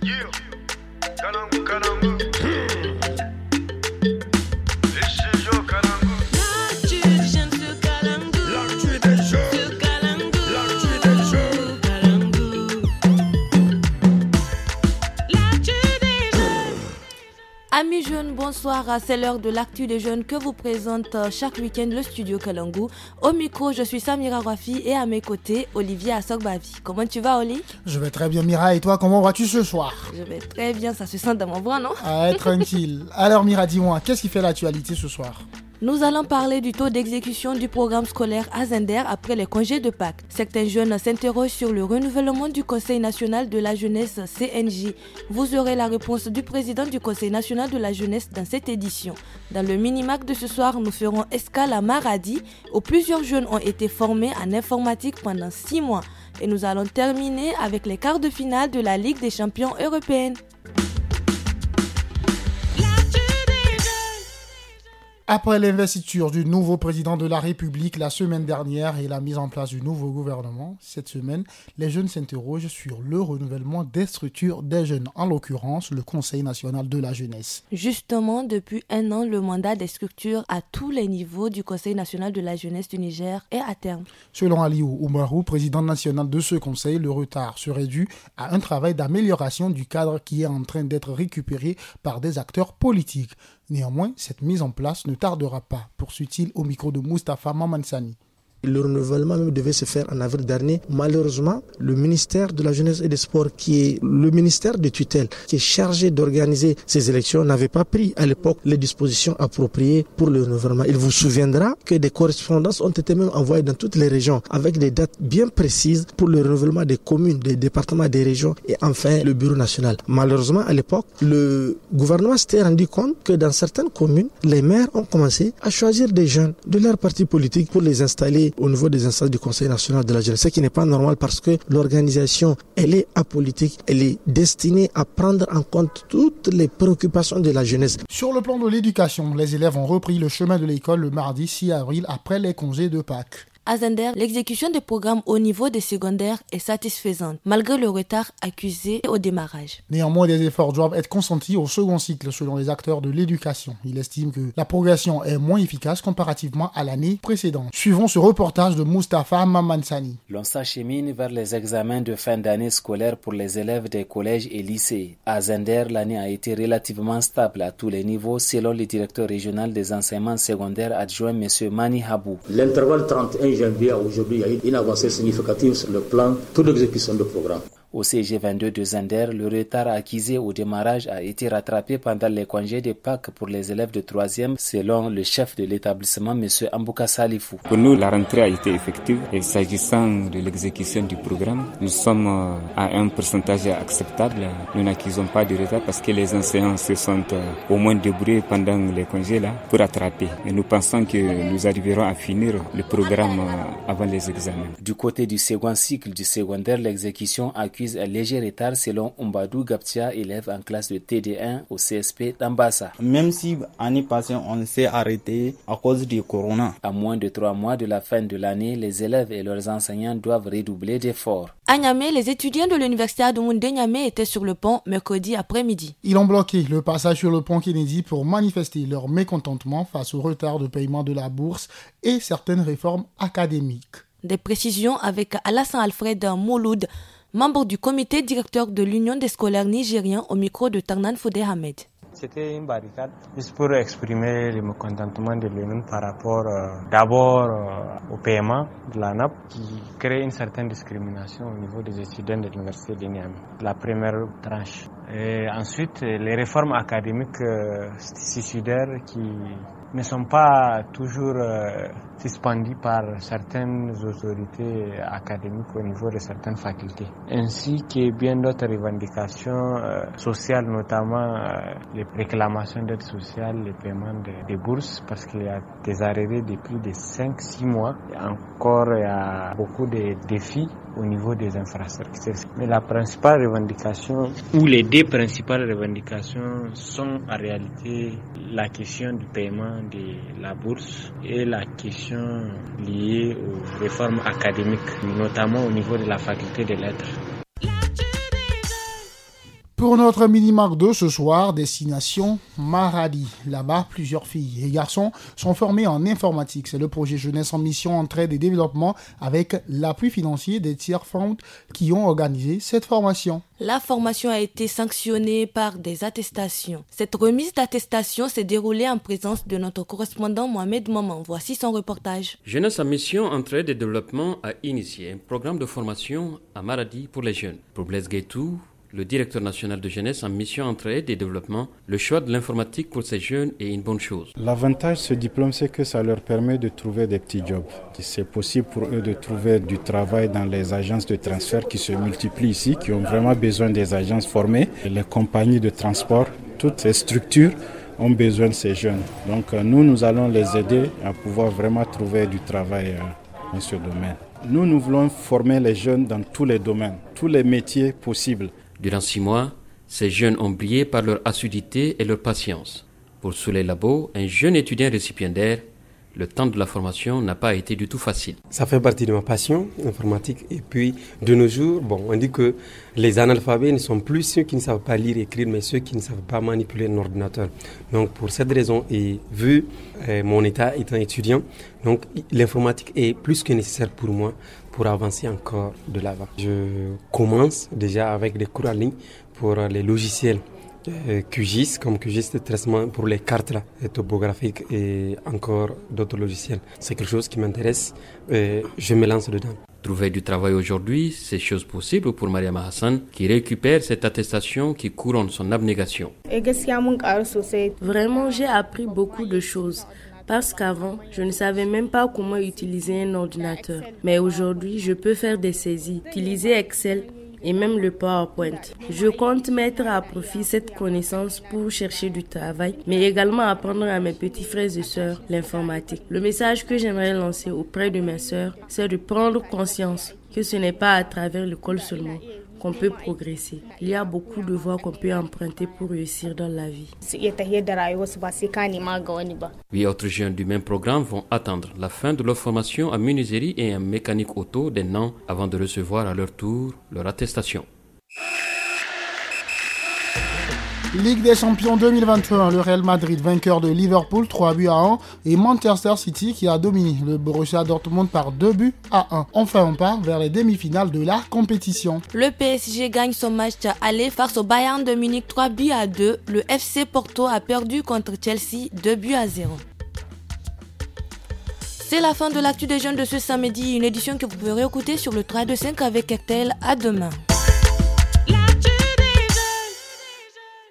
Amis jeunes, bonsoir. C'est l'heure de l'actu des jeunes que vous présente chaque week-end le studio Kalangu. Au micro, je suis Samira Rafi et à mes côtés, Olivier Assogbavi. Comment tu vas, Oli? Je vais très bien, Mira. Et toi, comment vas-tu ce soir? Je vais très bien, ça se sent dans mon voix, non? Ah, tranquille. Alors, Mira, dis-moi, qu'est-ce qui fait l'actualité ce soir? Nous allons parler du taux d'exécution du programme scolaire à Zender après les congés de Pâques. Certains jeunes s'interrogent sur le renouvellement du Conseil national de la jeunesse CNJ. Vous aurez la réponse du président du Conseil national de la jeunesse dans cette édition. Dans le mini-mac de ce soir, nous ferons escale à Maradi, où plusieurs jeunes ont été formés en informatique pendant 6 mois. Et nous allons terminer avec les quarts de finale de la Ligue des champions européenne. Après l'investiture du nouveau président de la République la semaine dernière et la mise en place du nouveau gouvernement, cette semaine, les jeunes s'interrogent sur le renouvellement des structures des jeunes, en l'occurrence le Conseil national de la jeunesse. Justement, depuis 1 an, le mandat des structures à tous les niveaux du Conseil national de la jeunesse du Niger est à terme. Selon Aliou Oumarou, président national de ce conseil, le retard serait dû à un travail d'amélioration du cadre qui est en train d'être récupéré par des acteurs politiques. Néanmoins, cette mise en place ne tardera pas, poursuit-il au micro de Moustapha Mamansani. Le renouvellement même devait se faire en avril dernier. Malheureusement, le ministère de la Jeunesse et des Sports, qui est le ministère de tutelle, qui est chargé d'organiser ces élections, n'avait pas pris à l'époque les dispositions appropriées pour le renouvellement. Il vous souviendra que des correspondances ont été même envoyées dans toutes les régions avec des dates bien précises pour le renouvellement des communes, des départements, des régions et enfin le bureau national. Malheureusement, à l'époque, le gouvernement s'était rendu compte que dans certaines communes, les maires ont commencé à choisir des jeunes de leur parti politique pour les installer au niveau des instances du Conseil national de la jeunesse, ce qui n'est pas normal parce que l'organisation, elle est apolitique, elle est destinée à prendre en compte toutes les préoccupations de la jeunesse. Sur le plan de l'éducation, les élèves ont repris le chemin de l'école le mardi 6 avril après les congés de Pâques. À Zender, l'exécution des programmes au niveau des secondaires est satisfaisante, malgré le retard accusé au démarrage. Néanmoins, des efforts doivent être consentis au second cycle selon les acteurs de l'éducation. Il estime que la progression est moins efficace comparativement à l'année précédente. Suivons ce reportage de Moustapha Mamansani. L'on s'achemine vers les examens de fin d'année scolaire pour les élèves des collèges et lycées. À Zender, l'année a été relativement stable à tous les niveaux selon le directeur régional des enseignements secondaires adjoint M. Mani Habou. L'intervalle 31 janvier à aujourd'hui, il y a eu une avancée significative sur le plan taux d'exécution de programme. Au CG22 de Zender, le retard accusé au démarrage a été rattrapé pendant les congés de Pâques pour les élèves de 3e, selon le chef de l'établissement, M. Ambouka Salifou. Pour nous, la rentrée a été effective et s'agissant de l'exécution du programme, nous sommes à un pourcentage acceptable. Nous n'accusons pas de retard parce que les enseignants se sont au moins débrouillés pendant les congés là pour rattraper. Et nous pensons que nous arriverons à finir le programme avant les examens. Du côté du second cycle du secondaire, l'exécution accuse un léger retard selon Umbadou Gaptia, élève en classe de TD1 au CSP d'Ambassa. Même si l'année passée on s'est arrêté à cause du corona. À moins de 3 mois de la fin de l'année, les élèves et leurs enseignants doivent redoubler d'efforts. À Niamey, les étudiants de l'université Adoumou de Niamey étaient sur le pont mercredi après-midi. Ils ont bloqué le passage sur le pont Kennedy pour manifester leur mécontentement face au retard de paiement de la bourse et certaines réformes académiques. Des précisions avec Alassane Alfred Mouloud, membre du comité directeur de l'Union des scolaires nigériens au micro de Tarnan Foudé Ahmed. C'était une barricade juste pour exprimer le mécontentement de l'Union par rapport d'abord au paiement de la NAP qui crée une certaine discrimination au niveau des étudiants de l'université de Niamey, la première tranche. Et ensuite, les réformes académiques suicidaires qui ne sont pas toujours suspendues par certaines autorités académiques au niveau de certaines facultés, ainsi que bien d'autres revendications sociales, notamment les réclamations d'aide sociale, les paiements des bourses, parce qu'il y a des arrivées de plus de 5-6 mois. Et encore, il y a beaucoup de défis au niveau des infrastructures. Mais la principale revendication, ou les deux principales revendications, sont en réalité la question du paiement de la bourse et la question liée aux réformes académiques, notamment au niveau de la faculté des lettres. Pour notre mini-marque de ce soir, destination Maradi. Là-bas, plusieurs filles et garçons sont formés en informatique. C'est le projet Jeunesse en mission, entraide et développement avec l'appui financier des Tiers Fonds qui ont organisé cette formation. La formation a été sanctionnée par des attestations. Cette remise d'attestation s'est déroulée en présence de notre correspondant Mohamed Maman. Voici son reportage. Jeunesse en mission, entraide et développement a initié un programme de formation à Maradi pour les jeunes. Pour Blaise Guaitou, le directeur national de jeunesse en mission entraide et développement, le choix de l'informatique pour ces jeunes est une bonne chose. L'avantage de ce diplôme, c'est que ça leur permet de trouver des petits jobs. C'est possible pour eux de trouver du travail dans les agences de transfert qui se multiplient ici, qui ont vraiment besoin des agences formées. Et les compagnies de transport, toutes ces structures ont besoin de ces jeunes. Donc nous allons les aider à pouvoir vraiment trouver du travail dans ce domaine. Nous voulons former les jeunes dans tous les domaines, tous les métiers possibles. Durant 6 mois, ces jeunes ont brillé par leur assiduité et leur patience. Pour Souley Labo, un jeune étudiant récipiendaire, le temps de la formation n'a pas été du tout facile. Ça fait partie de ma passion, l'informatique. Et puis, de nos jours, on dit que les analphabètes ne sont plus ceux qui ne savent pas lire et écrire, mais ceux qui ne savent pas manipuler un ordinateur. Donc, pour cette raison, et vu mon état étant étudiant, donc l'informatique est plus que nécessaire pour moi pour avancer encore de l'avant. Je commence déjà avec des cours en ligne pour les logiciels QGIS, comme QGIS de traitement pour les cartes là, topographiques et encore d'autres logiciels. C'est quelque chose qui m'intéresse et je me lance dedans. Trouver du travail aujourd'hui, c'est chose possible pour Mariama Hassan qui récupère cette attestation qui couronne son abnégation. Vraiment, j'ai appris beaucoup de choses. Parce qu'avant, je ne savais même pas comment utiliser un ordinateur. Mais aujourd'hui, je peux faire des saisies, utiliser Excel et même le PowerPoint. Je compte mettre à profit cette connaissance pour chercher du travail, mais également apprendre à mes petits frères et sœurs l'informatique. Le message que j'aimerais lancer auprès de mes sœurs, c'est de prendre conscience que ce n'est pas à travers l'école seulement qu'on peut progresser. Il y a beaucoup de voies qu'on peut emprunter pour réussir dans la vie. 8 autres jeunes du même programme vont attendre la fin de leur formation en menuiserie et en mécanique auto d'un an avant de recevoir à leur tour leur attestation. Ligue des Champions 2021, le Real Madrid vainqueur de Liverpool 3-1 et Manchester City qui a dominé le Borussia Dortmund par 2-1. Enfin, on part vers les demi-finales de la compétition. Le PSG gagne son match aller face au Bayern de Munich 3-2. Le FC Porto a perdu contre Chelsea 2-0. C'est la fin de l'actu des jeunes de ce samedi, une édition que vous pourrez écouter sur le 325 avec RTL. À demain.